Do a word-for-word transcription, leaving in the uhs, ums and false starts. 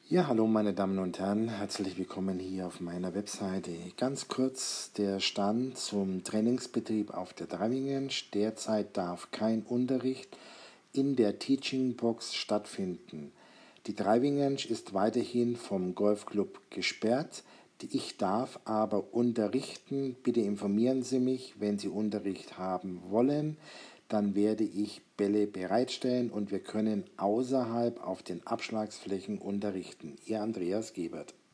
Ja, hallo meine Damen und Herren, herzlich willkommen hier auf meiner Webseite. Ganz kurz der Stand zum Trainingsbetrieb auf der Driving-Range. Derzeit darf kein Unterricht in der Teaching Box stattfinden. Die Driving-Range ist weiterhin vom Golfclub gesperrt. Ich darf aber unterrichten. Bitte informieren Sie mich, wenn Sie Unterricht haben wollen. Dann werde ich Bälle bereitstellen und wir können außerhalb auf den Abschlagsflächen unterrichten. Ihr Andreas Gebert.